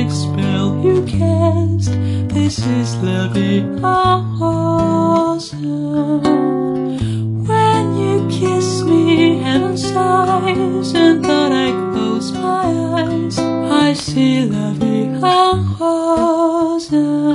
magic spell you cast. This is La Vie en Rose. When you kiss me, heaven sighs, and thought I close my eyes, I see La Vie en Rose.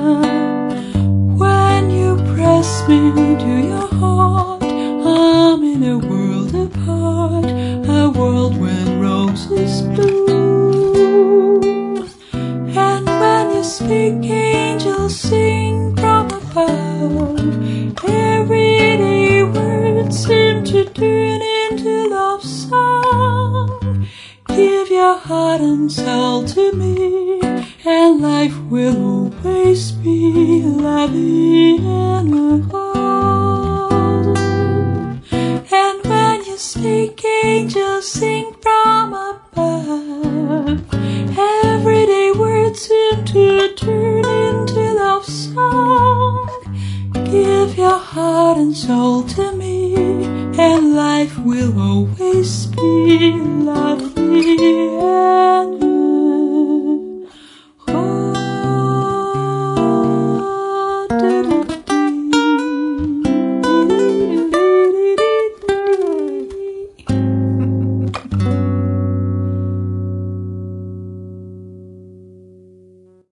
When you press me to your heart, I'm in a world apart, a world when roses bloom. And when you speak, angels sing from above. Everyday words seem to turn into love song. Give your heart and soul to me, and life will always be La Vie en Rose. And when you speak, angels sing from above. Everyday words seem to turn into love song. Give your heart and soul to me, and life will always be La Vie